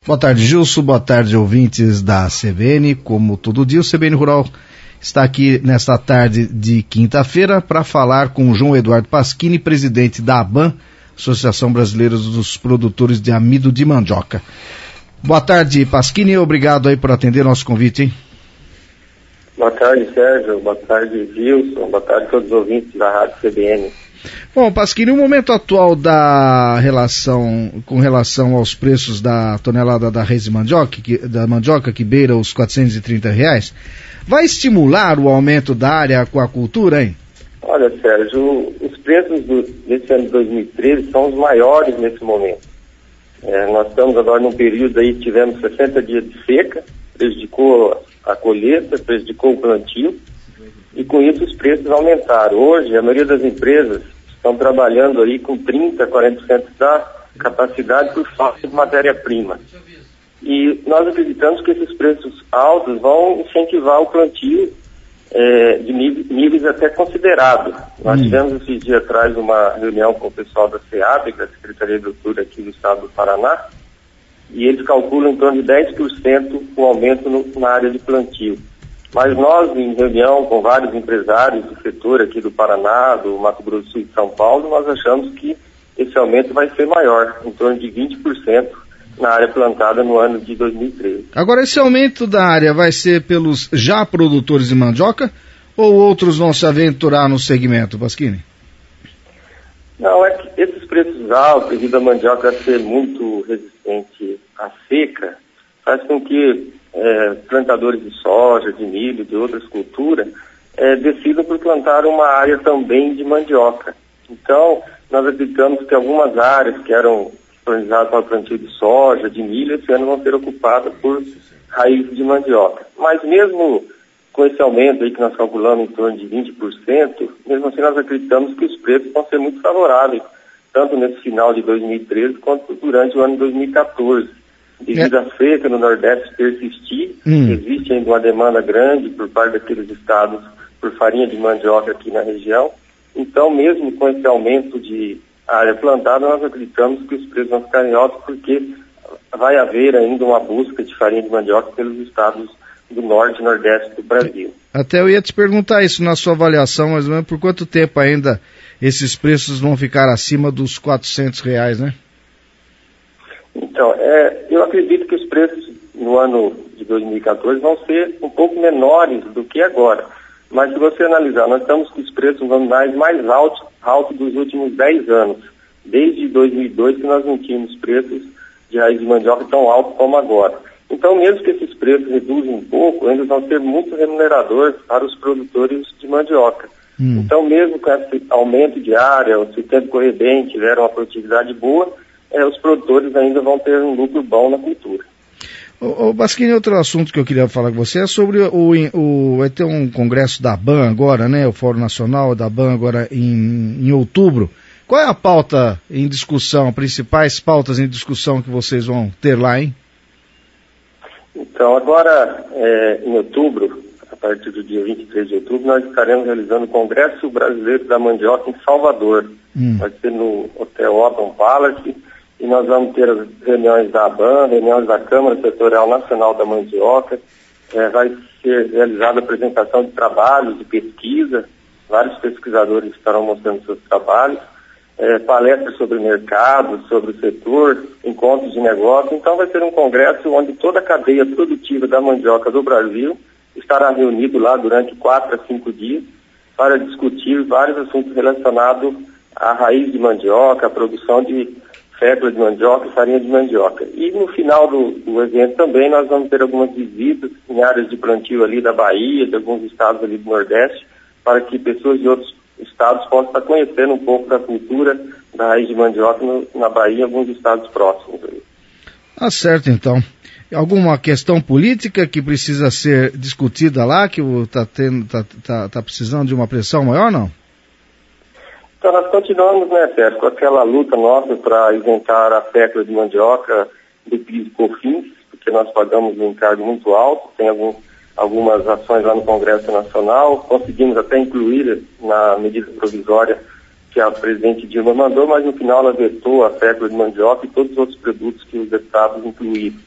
Boa tarde, Gilson. Boa tarde, ouvintes da CBN. Como todo dia, o CBN Rural está aqui nesta tarde de quinta-feira para falar com o João Eduardo Pasquini, presidente da ABAM, Associação Brasileira dos Produtores de Amido de Mandioca. Boa tarde, Pasquini. Obrigado aí por atender nosso convite, hein? Boa tarde, Sérgio. Boa tarde, Gilson. Boa tarde a todos os ouvintes da Rádio CBN. Bom, Pasquini, o momento atual com relação aos preços da tonelada da raiz de mandioca, que beira os R$430, vai estimular o aumento da área aquacultura, hein? Olha, Sérgio, os preços desse ano de 2013 são os maiores nesse momento. Nós estamos agora num período aí, tivemos 60 dias de seca, prejudicou a colheita, prejudicou o plantio, e com isso os preços aumentaram. Hoje, a maioria das empresas estão trabalhando aí com 30%, 40% da capacidade por falta de matéria-prima. E nós acreditamos que esses preços altos vão incentivar o plantio de níveis até considerados. Nós tivemos esses dias atrás uma reunião com o pessoal da SEAB, da Secretaria de Agricultura aqui do estado do Paraná, e eles calculam em torno de 10% o aumento na área de plantio. Mas nós, em reunião com vários empresários do setor aqui do Paraná, do Mato Grosso do Sul e de São Paulo, nós achamos que esse aumento vai ser maior, em torno de 20% na área plantada no ano de 2013. Agora, esse aumento da área vai ser pelos já produtores de mandioca ou outros vão se aventurar no segmento, Pasquini? Não, é que esses preços altos, devido à mandioca ser muito resistente à seca, faz com que plantadores de soja, de milho, de outras culturas, decidam por plantar uma área também de mandioca. Então, nós acreditamos que algumas áreas que eram disponibilizadas para o plantio de soja, de milho, esse ano vão ser ocupadas por raízes de mandioca. Mas mesmo com esse aumento aí que nós calculamos em torno de 20%, mesmo assim nós acreditamos que os preços vão ser muito favoráveis, tanto nesse final de 2013 quanto durante o ano de 2014. Devido à seca no Nordeste persistir, existe ainda uma demanda grande por parte daqueles estados por farinha de mandioca aqui na região. Então, mesmo com esse aumento de área plantada, nós acreditamos que os preços vão ficar altos porque vai haver ainda uma busca de farinha de mandioca pelos estados do Norte e Nordeste do Brasil. Até eu ia te perguntar isso na sua avaliação, mas por quanto tempo ainda esses preços vão ficar acima dos R$400, né? Então, eu acredito que os preços no ano de 2014 vão ser um pouco menores do que agora. Mas se você analisar, nós estamos com os preços anuais mais altos dos últimos 10 anos. Desde 2002 que nós não tínhamos preços de raiz de mandioca tão altos como agora. Então, mesmo que esses preços reduzam um pouco, ainda vão ser muito remuneradores para os produtores de mandioca. Então, mesmo com esse aumento de área, se o tempo correr bem, tiver uma produtividade boa, os produtores ainda vão ter um lucro bom na cultura. Pasquini, outro assunto que eu queria falar com você é sobre vai ter um congresso da ABAM agora, né? O Fórum Nacional da ABAM agora em outubro. Qual é a pauta em discussão, principais pautas em discussão que vocês vão ter lá, hein? Então, agora, em outubro, a partir do dia 23 de outubro, nós estaremos realizando o Congresso Brasileiro da Mandioca em Salvador. Vai ser no Hotel Open Palace. E nós vamos ter as reuniões da ABAM, reuniões da Câmara Setorial Nacional da Mandioca. Vai ser realizada a apresentação de trabalhos de pesquisa. Vários pesquisadores estarão mostrando seus trabalhos. Palestras sobre o mercado, sobre o setor, encontros de negócio. Então vai ser um congresso onde toda a cadeia produtiva da mandioca do Brasil estará reunido lá durante 4 a 5 dias para discutir vários assuntos relacionados à raiz de mandioca, à produção de fécula de mandioca e farinha de mandioca. E no final do evento também nós vamos ter algumas visitas em áreas de plantio ali da Bahia, de alguns estados ali do Nordeste, para que pessoas de outros estados possam estar conhecendo um pouco da cultura da raiz de mandioca na Bahia e alguns estados próximos. Ah, certo, então. Alguma questão política que precisa ser discutida lá, que está precisando de uma pressão maior, não? Então nós continuamos, né, Sérgio, com aquela luta nossa para isentar a fécula de mandioca do PIS e COFINS, porque nós pagamos um encargo muito alto, tem algumas ações lá no Congresso Nacional, conseguimos até incluir na medida provisória que a presidente Dilma mandou, mas no final ela vetou a fécula de mandioca e todos os outros produtos que os deputados incluíram.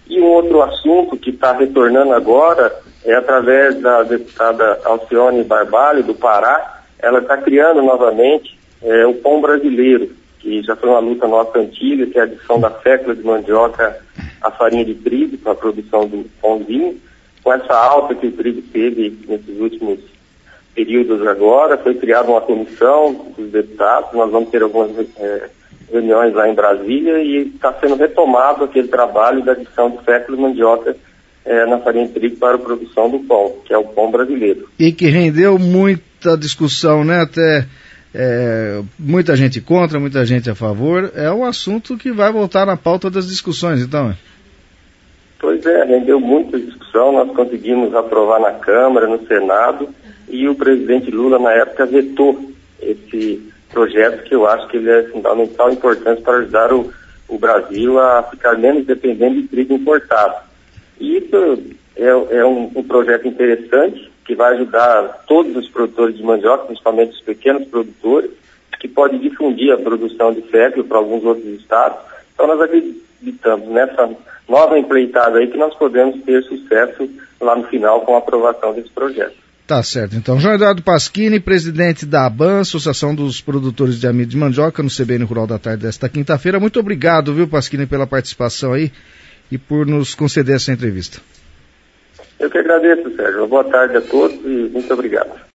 E um outro assunto que está retornando agora é através da deputada Alcione Barbalho, do Pará. Ela está criando novamente o pão brasileiro, que já foi uma luta nossa antiga, que é a adição da fécula de mandioca à farinha de trigo para a produção do pãozinho. Com essa alta que o trigo teve nesses últimos períodos agora, foi criada uma comissão dos deputados, nós vamos ter algumas reuniões lá em Brasília e está sendo retomado aquele trabalho da adição de fécula de mandioca na farinha de trigo para a produção do pão, que é o pão brasileiro. E que rendeu muita discussão, né? Até muita gente contra, muita gente a favor. É um assunto que vai voltar na pauta das discussões, então. Pois é, rendeu muita discussão, nós conseguimos aprovar na Câmara, no Senado, e o presidente Lula, na época, vetou esse projeto, que eu acho que ele é fundamental e importante para ajudar o Brasil a ficar menos dependente de trigo importado. E isso é um projeto interessante, que vai ajudar todos os produtores de mandioca, principalmente os pequenos produtores, que pode difundir a produção de fécula para alguns outros estados. Então nós acreditamos nessa nova empreitada aí que nós podemos ter sucesso lá no final com a aprovação desse projeto. Tá certo. Então, João Eduardo Pasquini, presidente da ABAN, Associação dos Produtores de Amido de Mandioca, no CBN Rural da Tarde desta quinta-feira. Muito obrigado, viu, Pasquini, pela participação aí e por nos conceder essa entrevista. Eu que agradeço, Sérgio. Boa tarde a todos e muito obrigado.